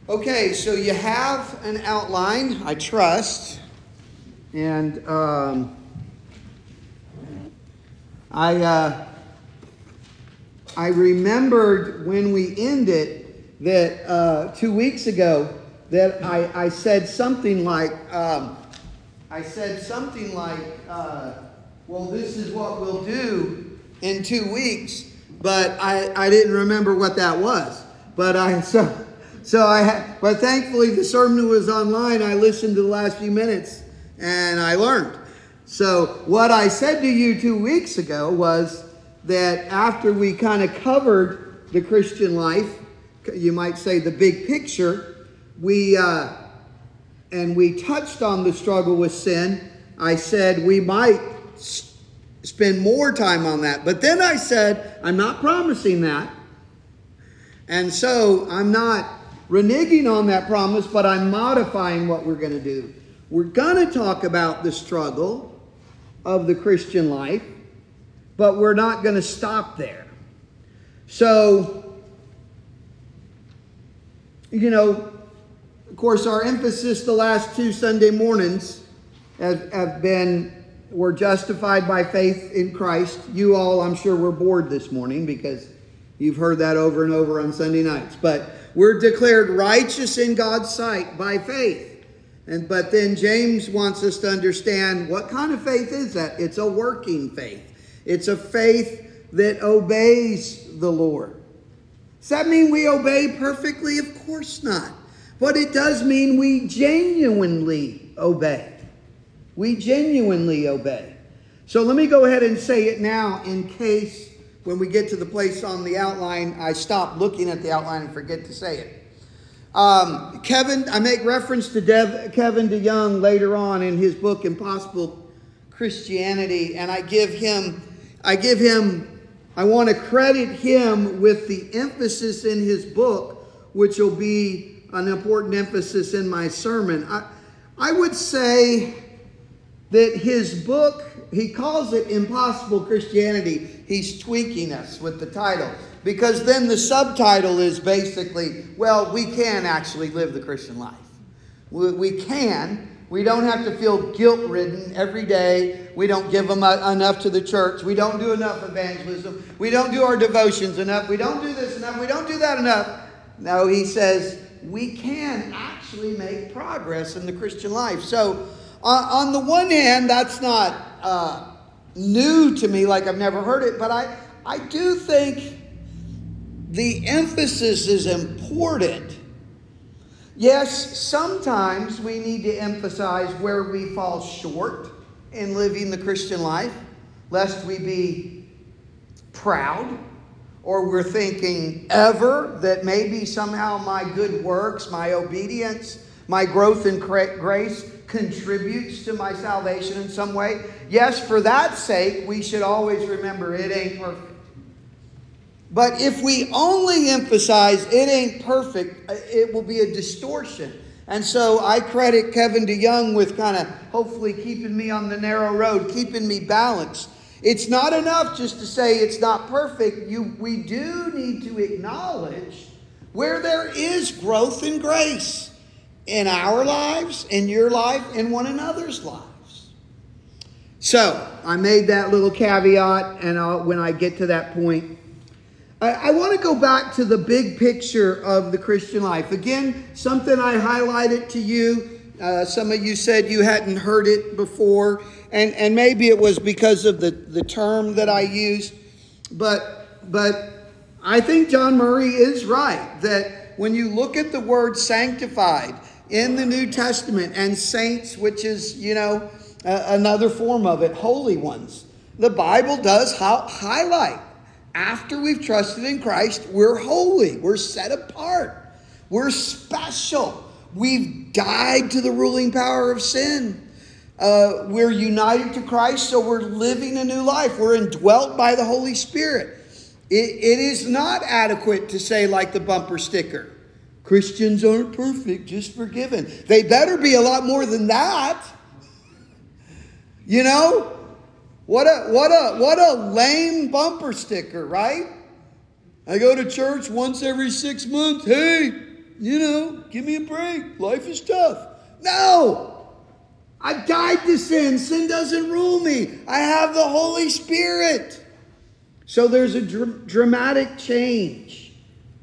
Okay, so you have an outline, I trust, and I remembered when we ended that 2 weeks ago that I said something like, well, this is what we'll do in 2 weeks, but I didn't remember what that was. But but thankfully the sermon was online. I listened to the last few minutes and I learned. So what I said to you 2 weeks ago was that after we kind of covered the Christian life, you might say the big picture, we touched on the struggle with sin. I said we might spend more time on that. But then I said, I'm not promising that. And so I'm not reneging on that promise, but I'm modifying what we're going to do. We're going to talk about the struggle of the Christian life, but we're not going to stop there. So, of course, our emphasis the last 2 Sunday mornings have been, we're justified by faith in Christ. You all, I'm sure, were bored this morning because you've heard that over and over on Sunday nights. But we're declared righteous in God's sight by faith. But then James wants us to understand, what kind of faith is that? It's a working faith. It's a faith that obeys the Lord. Does that mean we obey perfectly? Of course not. But it does mean we genuinely obey. We genuinely obey. So let me go ahead and say it now in case when we get to the place on the outline, I stop looking at the outline and forget to say it. I make reference to Kevin DeYoung later on in his book, Impossible Christianity, and I want to credit him with the emphasis in his book, which will be an important emphasis in my sermon. I would say that his book, he calls it Impossible Christianity. He's tweaking us with the title. Because then the subtitle is basically, well, we can actually live the Christian life. We can. We don't have to feel guilt-ridden every day. We don't give them enough to the church. We don't do enough evangelism. We don't do our devotions enough. We don't do this enough. We don't do that enough. No, he says we can actually make progress in the Christian life. So on the one hand, that's not new to me, like I've never heard it, but I do think the emphasis is important. Yes, sometimes we need to emphasize where we fall short in living the Christian life, lest we be proud, or we're thinking ever that maybe somehow my good works, my obedience, my growth in grace contributes to my salvation in some way. Yes, for that sake, we should always remember it ain't perfect. But if we only emphasize it ain't perfect, it will be a distortion. And so I credit Kevin DeYoung with kind of hopefully keeping me on the narrow road, keeping me balanced. It's not enough just to say it's not perfect. We do need to acknowledge where there is growth in grace in our lives, in your life, in one another's lives. So I made that little caveat, and when I get to that point, I want to go back to the big picture of the Christian life. Again, something I highlighted to you. Some of you said you hadn't heard it before, and maybe it was because of the term that I used. But I think John Murray is right, that when you look at the word sanctified in the New Testament, and saints, which is, another form of it, holy ones, the Bible does highlight. After we've trusted in Christ, we're holy. We're set apart. We're special. We've died to the ruling power of sin. We're united to Christ, so we're living a new life. We're indwelt by the Holy Spirit. It is not adequate to say, like the bumper sticker, Christians aren't perfect, just forgiven. They better be a lot more than that. What a lame bumper sticker, right? I go to church once every 6 months. Hey, give me a break. Life is tough. No! I've died to sin. Sin doesn't rule me. I have the Holy Spirit. So there's a dramatic change.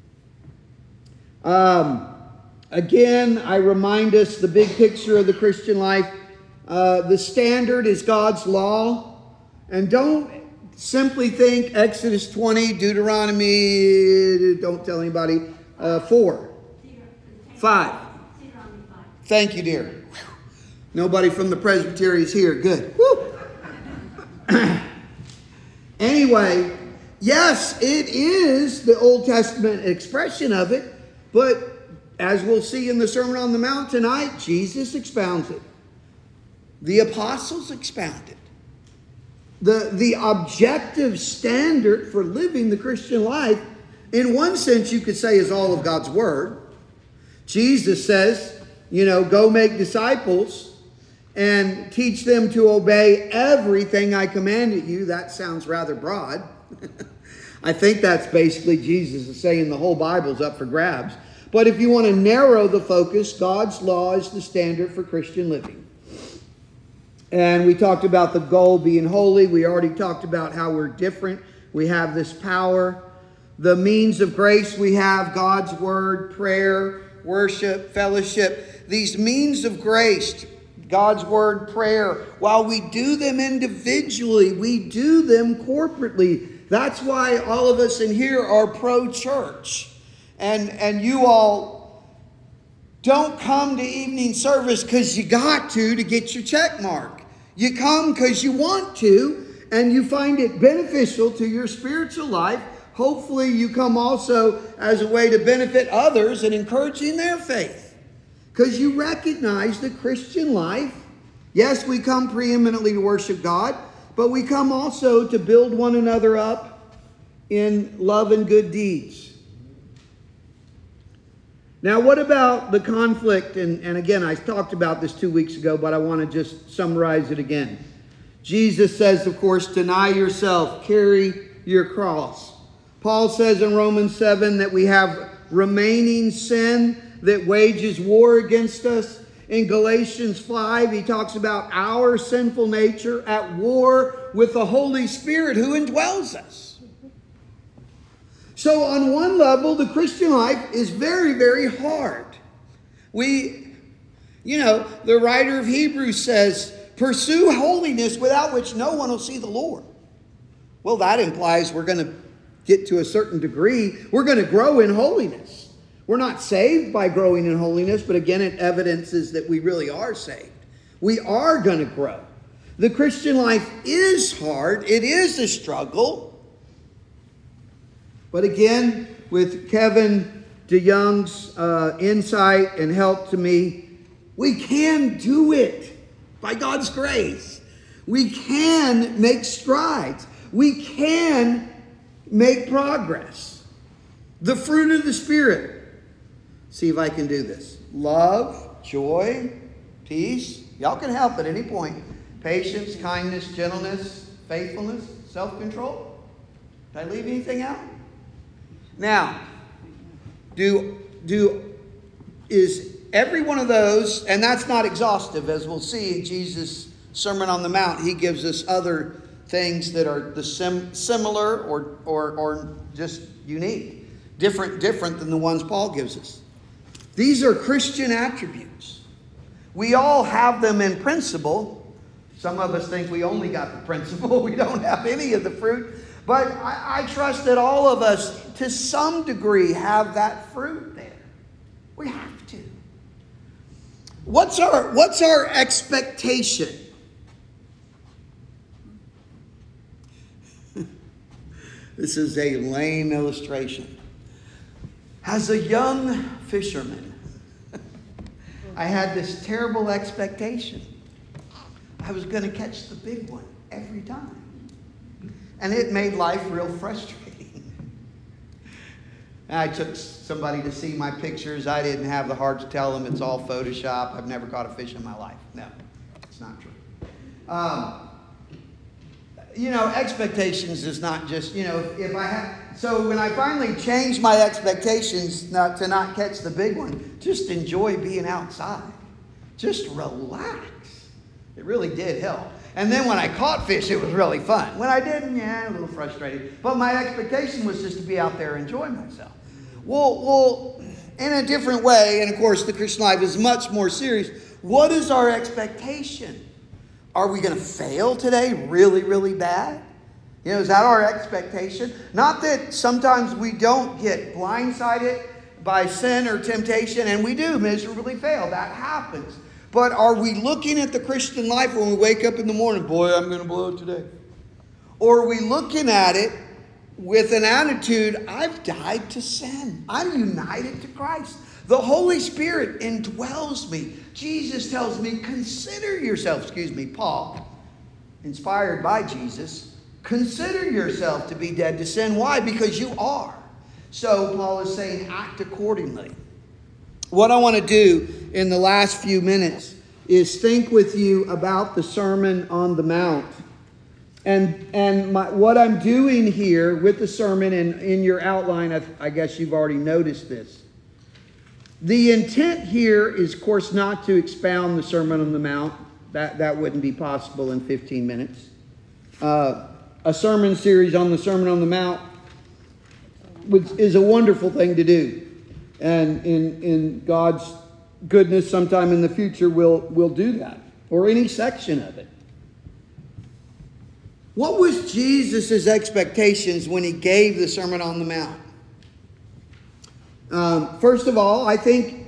Again, I remind us the big picture of the Christian life. The standard is God's law. And don't simply think Exodus 20, Deuteronomy, don't tell anybody, 4, 5. Thank you, dear. Whew. Nobody from the presbytery is here. Good. Woo. Anyway, yes, it is the Old Testament expression of it, but as we'll see in the Sermon on the Mount tonight, Jesus expounds it. The apostles expound it. The objective standard for living the Christian life, in one sense you could say, is all of God's Word. Jesus says, go make disciples and teach them to obey everything I commanded you. That sounds rather broad. I think that's basically Jesus is saying the whole Bible's up for grabs. But if you want to narrow the focus, God's law is the standard for Christian living. And we talked about the goal being holy. We already talked about how we're different. We have this power. The means of grace, we have God's Word, prayer, worship, fellowship. These means of grace, God's Word, prayer, while we do them individually, we do them corporately. That's why all of us in here are pro-church. And you all don't come to evening service because you got to get your check mark. You come because you want to, and you find it beneficial to your spiritual life. Hopefully you come also as a way to benefit others and encouraging their faith. Because you recognize the Christian life. Yes, we come preeminently to worship God, but we come also to build one another up in love and good deeds. Now, what about the conflict? And again, I talked about this 2 weeks ago, but I want to just summarize it again. Jesus says, of course, deny yourself, carry your cross. Paul says in Romans 7 that we have remaining sin that wages war against us. In Galatians 5, he talks about our sinful nature at war with the Holy Spirit who indwells us. So on one level, the Christian life is very, very hard. The writer of Hebrews says, pursue holiness without which no one will see the Lord. Well, that implies we're going to get to a certain degree. We're going to grow in holiness. We're not saved by growing in holiness, but again, it evidences that we really are saved. We are going to grow. The Christian life is hard. It is a struggle. But again, with Kevin DeYoung's insight and help to me, we can do it by God's grace. We can make strides. We can make progress. The fruit of the Spirit. See if I can do this. Love, joy, peace. Y'all can help at any point. Patience, kindness, gentleness, faithfulness, self-control. Did I leave anything out? Now, is every one of those, and that's not exhaustive, as we'll see in Jesus' Sermon on the Mount, he gives us other things that are the similar or just unique, different than the ones Paul gives us. These are Christian attributes. We all have them in principle. Some of us think we only got the principle. We don't have any of the fruit. But I trust that all of us, to some degree, have that fruit there. We have to. What's our expectation? This is a lame illustration. As a young fisherman, I had this terrible expectation. I was going to catch the big one every time. And it made life real frustrating. I took somebody to see my pictures. I didn't have the heart to tell them it's all Photoshop. I've never caught a fish in my life. No, it's not true. Expectations is not just, if I have... so when I finally changed my expectations to not catch the big one, just enjoy being outside. Just relax. It really did help. And then when I caught fish, it was really fun. When I didn't, a little frustrated. But my expectation was just to be out there enjoying myself. Well, in a different way, and of course the Christian life is much more serious, what is our expectation? Are we going to fail today really, really bad? Is that our expectation? Not that sometimes we don't get blindsided by sin or temptation, and we do miserably fail. That happens. But are we looking at the Christian life when we wake up in the morning, boy, I'm going to blow it today? Or are we looking at it with an attitude, I've died to sin. I'm united to Christ. The Holy Spirit indwells me. Jesus tells me, consider yourself, Paul, inspired by Jesus, consider yourself to be dead to sin. Why? Because you are. So Paul is saying, act accordingly. What I want to do in the last few minutes is think with you about the Sermon on the Mount. And what I'm doing here with the sermon and in your outline, I guess you've already noticed this. The intent here is, of course, not to expound the Sermon on the Mount. That wouldn't be possible in 15 minutes. A sermon series on the Sermon on the Mount is a wonderful thing to do. And in God's goodness, sometime in the future, we'll do that. Or any section of it. What was Jesus' expectations when he gave the Sermon on the Mount? First of all, I think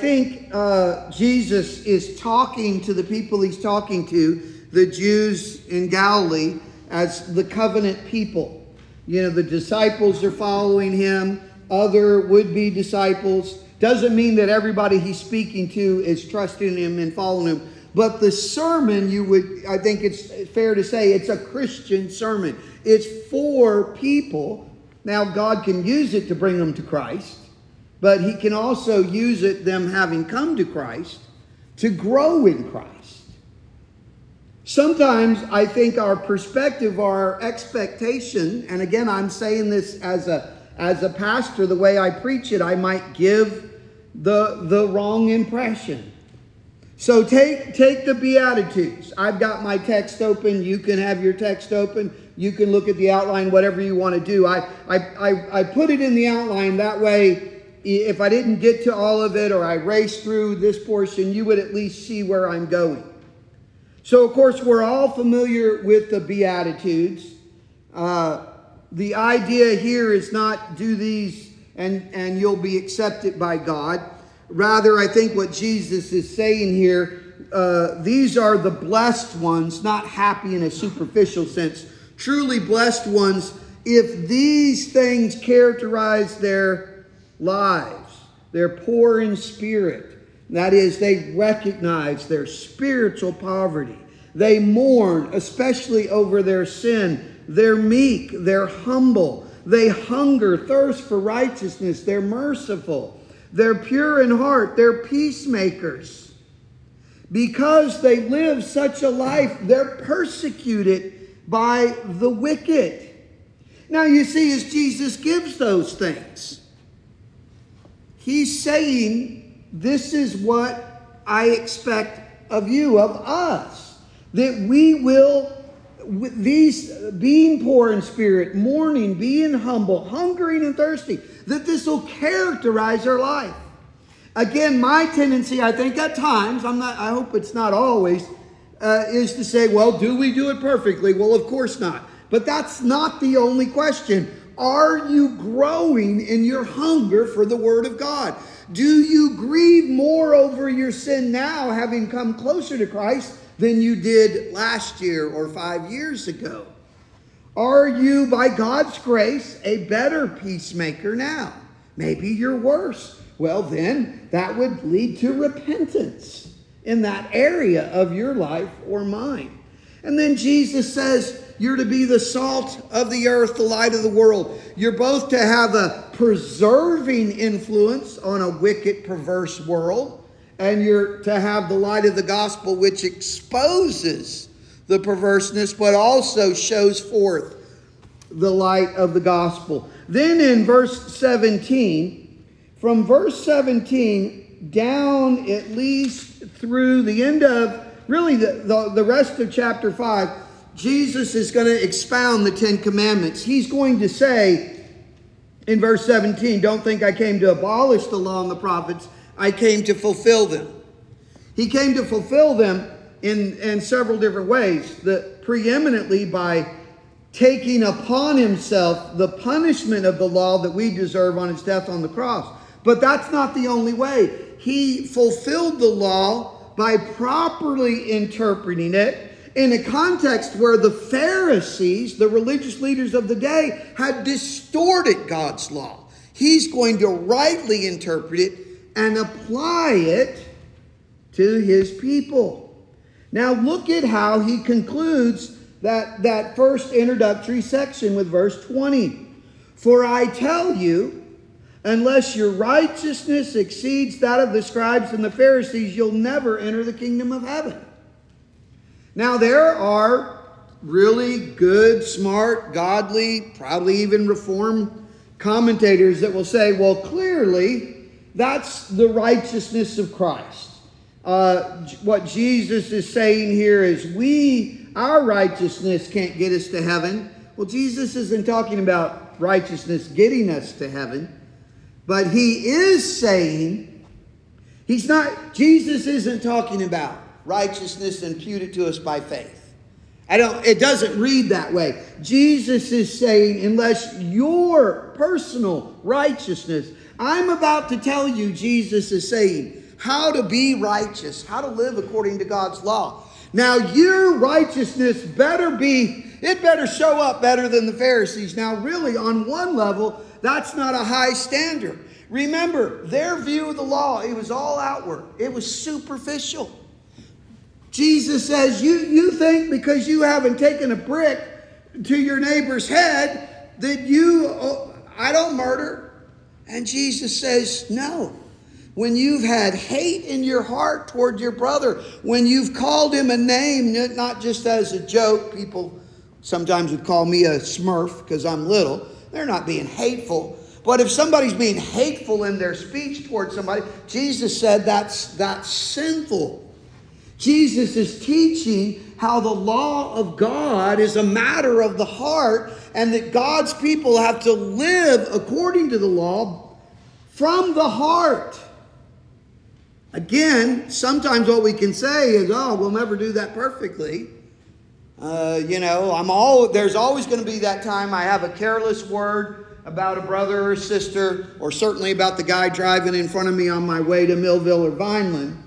Jesus is talking to the people he's talking to, the Jews in Galilee, as the covenant people. The disciples are following him. Other would-be disciples. Doesn't mean that everybody he's speaking to is trusting him and following him. But the sermon, I think it's fair to say, it's a Christian sermon. It's for people. Now, God can use it to bring them to Christ. But he can also use it, them having come to Christ, to grow in Christ. Sometimes I think our perspective, our expectation, and again, I'm saying this as a pastor, the way I preach it, I might give the wrong impression. So take the Beatitudes. I've got my text open. You can have your text open. You can look at the outline, whatever you want to do. I put it in the outline. That way, if I didn't get to all of it or I raced through this portion, you would at least see where I'm going. So, of course, we're all familiar with the Beatitudes. The idea here is not do these and you'll be accepted by God. Rather, I think what Jesus is saying here, these are the blessed ones, not happy in a superficial sense. Truly blessed ones, if these things characterize their lives. They're poor in spirit. That is, they recognize their spiritual poverty. They mourn, especially over their sin. They're meek. They're humble. They hunger, thirst for righteousness. They're merciful. They're pure in heart. They're peacemakers. Because they live such a life, they're persecuted by the wicked. Now you see, as Jesus gives those things, he's saying, this is what I expect of you, of us. That we will, with these, being poor in spirit, mourning, being humble, hungering and thirsty, that this will characterize our life. Again, my tendency, I think at times, I hope it's not always, is to say, well, do we do it perfectly? Well, of course not. But that's not the only question. Are you growing in your hunger for the Word of God? Do you grieve more over your sin now, having come closer to Christ, than you did last year or 5 years ago? Are you, by God's grace, a better peacemaker now? Maybe you're worse. Well, then, that would lead to repentance in that area of your life or mine. And then Jesus says, you're to be the salt of the earth, the light of the world. You're both to have a preserving influence on a wicked, perverse world. And you're to have the light of the gospel, which exposes the perverseness, but also shows forth the light of the gospel. Then in verse 17, from verse 17 down at least through the end of really the rest of chapter 5, Jesus is going to expound the Ten Commandments. He's going to say in verse 17, don't think I came to abolish the law and the prophets. I came to fulfill them. He came to fulfill them in several different ways. Preeminently by taking upon himself the punishment of the law that we deserve on his death on the cross. But that's not the only way. He fulfilled the law by properly interpreting it in a context where the Pharisees, the religious leaders of the day, had distorted God's law. He's going to rightly interpret it and apply it to his people. Now look at how he concludes that first introductory section with verse 20. For I tell you, unless your righteousness exceeds that of the scribes and the Pharisees, you'll never enter the kingdom of heaven. Now there are really good, smart, godly, probably even reformed commentators that will say, well, clearly that's the righteousness of Christ. What Jesus is saying here is our righteousness can't get us to heaven. Well, Jesus isn't talking about righteousness getting us to heaven, but he is saying, Jesus isn't talking about righteousness imputed to us by faith. It doesn't read that way. Jesus is saying, unless your personal righteousness, I'm about to tell you, Jesus is saying, how to be righteous, how to live according to God's law. Now, your righteousness better show up better than the Pharisees. Now, really, on one level, that's not a high standard. Remember, their view of the law, it was all outward. It was superficial. Jesus says, you think because you haven't taken a brick to your neighbor's head that I don't murder. And Jesus says, no. When you've had hate in your heart toward your brother, when you've called him a name, not just as a joke, people sometimes would call me a smurf because I'm little. They're not being hateful. But if somebody's being hateful in their speech toward somebody, Jesus said that's sinful. Jesus is teaching how the law of God is a matter of the heart and that God's people have to live according to the law from the heart. Again, sometimes what we can say is, we'll never do that perfectly. There's always going to be that time I have a careless word about a brother or sister, or certainly about the guy driving in front of me on my way to Millville or Vineland.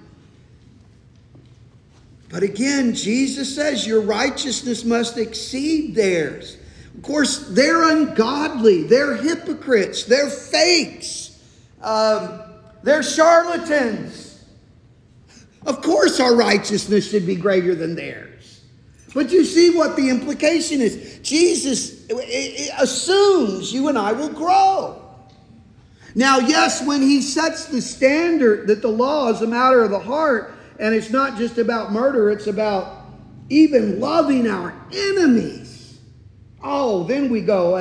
But again, Jesus says your righteousness must exceed theirs. Of course, they're ungodly. They're hypocrites. They're fakes. They're charlatans. Of course our righteousness should be greater than theirs. But you see what the implication is. Jesus assumes you and I will grow. Now, yes, when he sets the standard that the law is a matter of the heart, and it's not just about murder, it's about even loving our enemies. Then we go,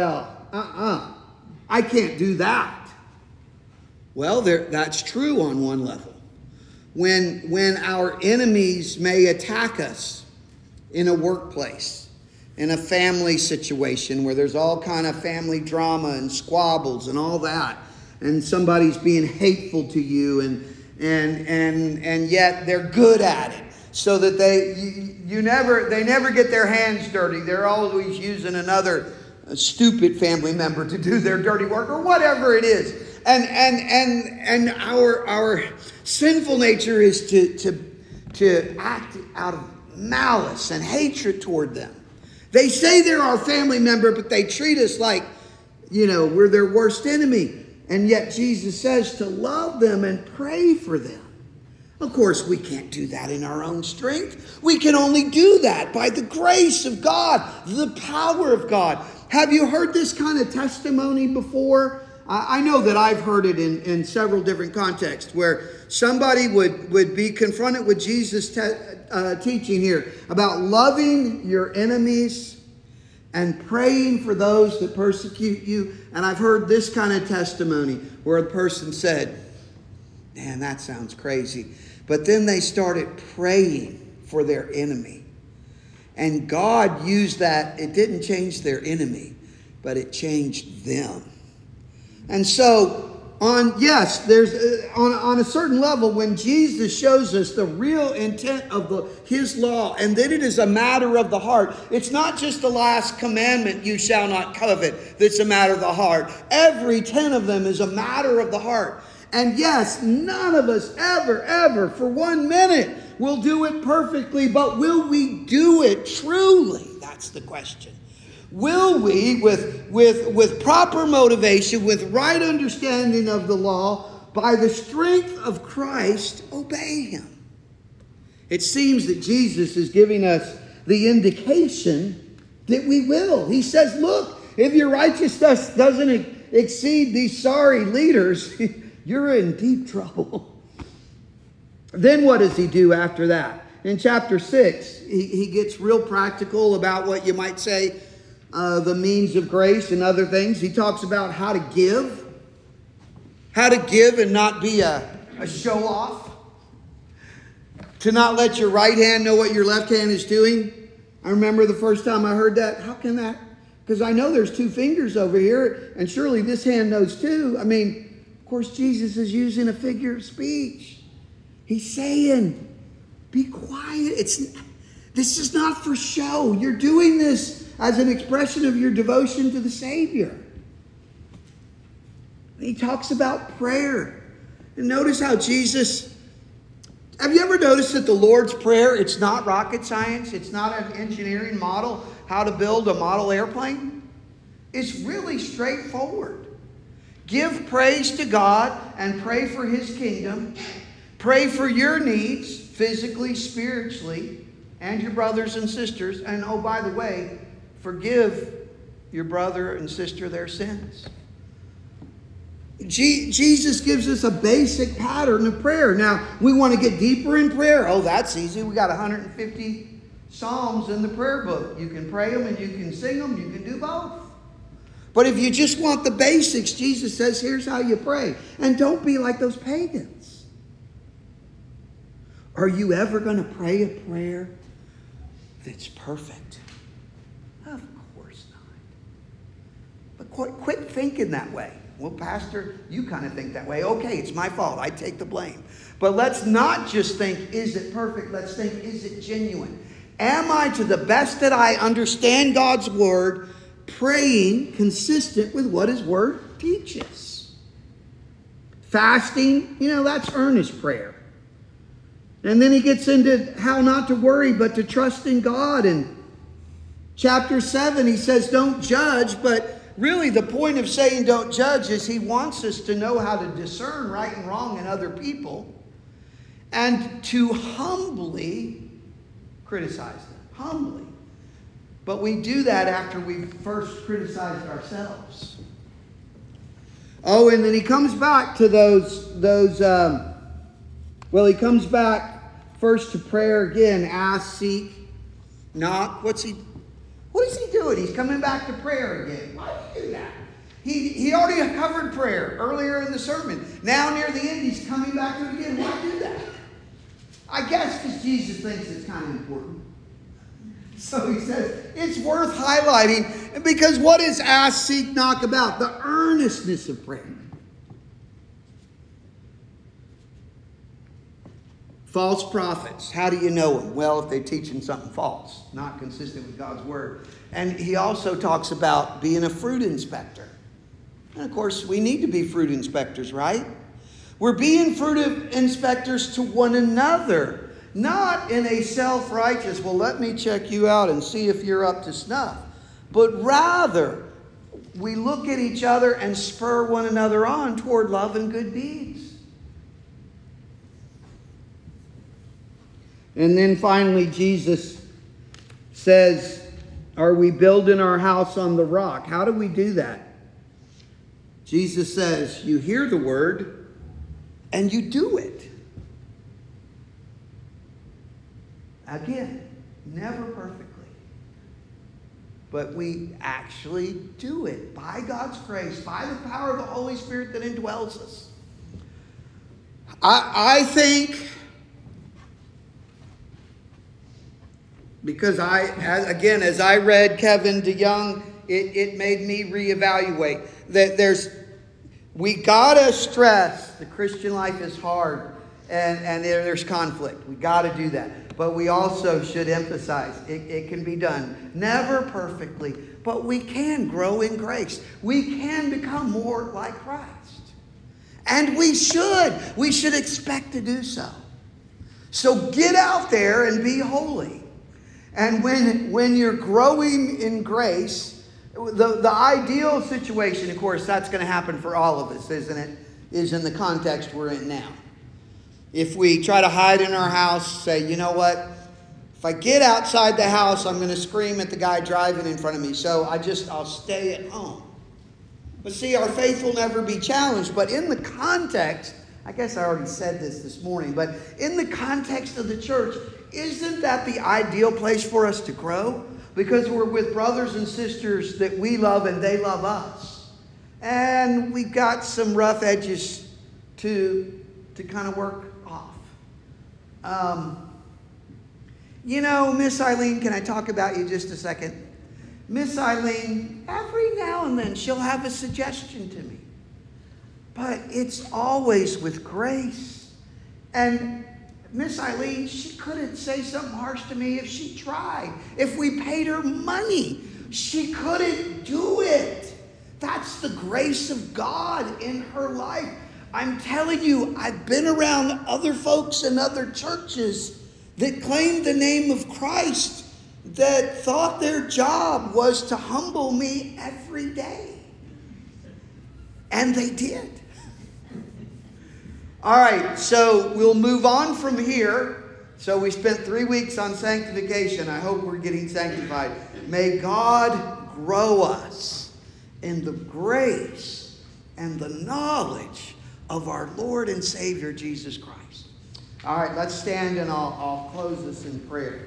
I can't do that. Well, that's true on one level. When our enemies may attack us in a workplace, in a family situation where there's all kind of family drama and squabbles and all that, and somebody's being hateful to you and yet they're good at it, so that they never get their hands dirty. They're always using another stupid family member to do their dirty work or whatever it is. And our sinful nature is to act out of malice and hatred toward them. They say they're our family member, but they treat us like, we're their worst enemy. And yet Jesus says to love them and pray for them. Of course, we can't do that in our own strength. We can only do that by the grace of God, the power of God. Have you heard this kind of testimony before? I know that I've heard it in several different contexts where somebody would be confronted with Jesus' teaching here about loving your enemies and praying for those that persecute you. And I've heard this kind of testimony where the person said, man, that sounds crazy. But then they started praying for their enemy. And God used that. It didn't change their enemy, but it changed them. And so, on a certain level, when Jesus shows us the real intent of his law, and that it is a matter of the heart, it's not just the last commandment, you shall not covet, that's a matter of the heart. Every 10 of them is a matter of the heart. And yes, none of us ever, for 1 minute will do it perfectly, but will we do it truly? That's the question. Will we, with proper motivation, with right understanding of the law, by the strength of Christ, obey him? It seems that Jesus is giving us the indication that we will. He says, look, if your righteousness doesn't exceed these sorry leaders, you're in deep trouble. Then what does he do after that? In chapter 6, he gets real practical about what you might say the means of grace and other things. He talks about how to give and not be a show-off. To not let your right hand know what your left hand is doing. I remember the first time I heard that. How can that? Because I know there's 2 fingers over here, and surely this hand knows too. I mean, of course, Jesus is using a figure of speech. He's saying, be quiet. This is not for show. You're doing this as an expression of your devotion to the Savior. He talks about prayer. And notice how Jesus... Have you ever noticed that the Lord's Prayer, it's not rocket science. It's not an engineering model, how to build a model airplane. It's really straightforward. Give praise to God and pray for his kingdom. Pray for your needs, physically, spiritually, and your brothers and sisters. And oh, by the way, forgive your brother and sister their sins. Jesus gives us a basic pattern of prayer. Now, we want to get deeper in prayer. Oh, that's easy. We got 150 Psalms in the prayer book. You can pray them and you can sing them. You can do both. But if you just want the basics, Jesus says, here's how you pray. And don't be like those pagans. Are you ever going to pray a prayer that's perfect? Of course not. But quit thinking that way. Well, Pastor, you kind of think that way. Okay, it's my fault. I take the blame. But let's not just think, is it perfect? Let's think, is it genuine? Am I, to the best that I understand God's word, praying consistent with what his word teaches? Fasting, that's earnest prayer. And then he gets into how not to worry, but to trust in God. In chapter 7, he says, don't judge, but really, the point of saying don't judge is he wants us to know how to discern right and wrong in other people and to humbly criticize them. Humbly. But we do that after we've first criticized ourselves. Oh, and then he comes back to he comes back first to prayer again. Ask, seek, knock. What is he doing? He's coming back to prayer again. Why do you do that? He already covered prayer earlier in the sermon. Now near the end, he's coming back to it again. Why do that? I guess because Jesus thinks it's kind of important. So he says it's worth highlighting, because what is ask, seek, knock about? The earnestness of prayer. False prophets. How do you know them? Well, if they're teaching something false, not consistent with God's word. And he also talks about being a fruit inspector. And of course, we need to be fruit inspectors, right? We're being fruit inspectors to one another, not in a self-righteous, well, let me check you out and see if you're up to snuff. But rather, we look at each other and spur one another on toward love and good deeds. And then finally, Jesus says, are we building our house on the rock? How do we do that? Jesus says, you hear the word and you do it. Again, never perfectly. but we actually do it by God's grace, by the power of the Holy Spirit that indwells us. I think, because as I read Kevin DeYoung, it made me reevaluate that we gotta stress the Christian life is hard and there's conflict. We gotta do that. But we also should emphasize it can be done. Never perfectly, but we can grow in grace. We can become more like Christ. And we should expect to do so. So get out there and be holy. And when you're growing in grace, the ideal situation, of course, that's going to happen for all of us, isn't it? Is in the context we're in now. If we try to hide in our house, say, you know what? If I get outside the house, I'm going to scream at the guy driving in front of me. So I'll stay at home. But see, our faith will never be challenged. But in the context, I guess I already said this morning, but in the context of the church, isn't that the ideal place for us to grow? Because we're with brothers and sisters that we love and they love us. And we've got some rough edges to kind of work off. Miss Eileen, can I talk about you just a second? Miss Eileen, every now and then she'll have a suggestion to me. But it's always with grace. And Miss Eileen, she couldn't say something harsh to me if she tried. If we paid her money, she couldn't do it. That's the grace of God in her life. I'm telling you, I've been around other folks in other churches that claimed the name of Christ that thought their job was to humble me every day. And they did. All right, so we'll move on from here. So we spent 3 weeks on sanctification. I hope we're getting sanctified. May God grow us in the grace and the knowledge of our Lord and Savior, Jesus Christ. All right, let's stand and I'll close this in prayer.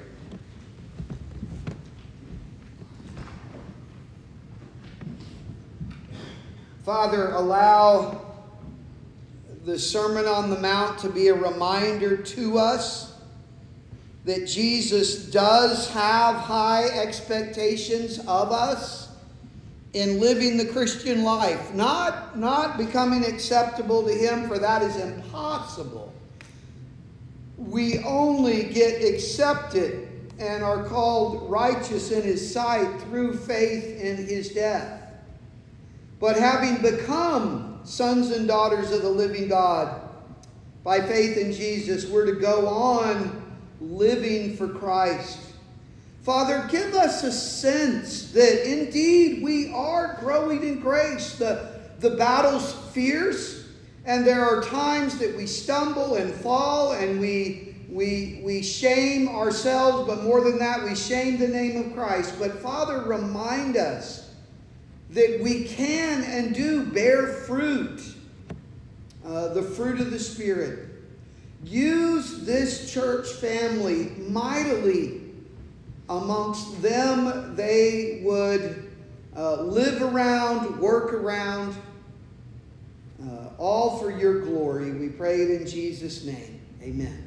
Father, allow the Sermon on the Mount to be a reminder to us that Jesus does have high expectations of us in living the Christian life. Not becoming acceptable to Him, for that is impossible. We only get accepted and are called righteous in His sight through faith in His death. But having become sons and daughters of the living God by faith in Jesus, we're to go on living for Christ. Father, give us a sense that indeed we are growing in grace. The battle's fierce, and there are times that we stumble and fall and we shame ourselves, but more than that, we shame the name of Christ. But Father, remind us that we can and do bear fruit, the fruit of the Spirit. Use this church family mightily amongst them. They would live around, work around, all for your glory. We pray it in Jesus' name. Amen.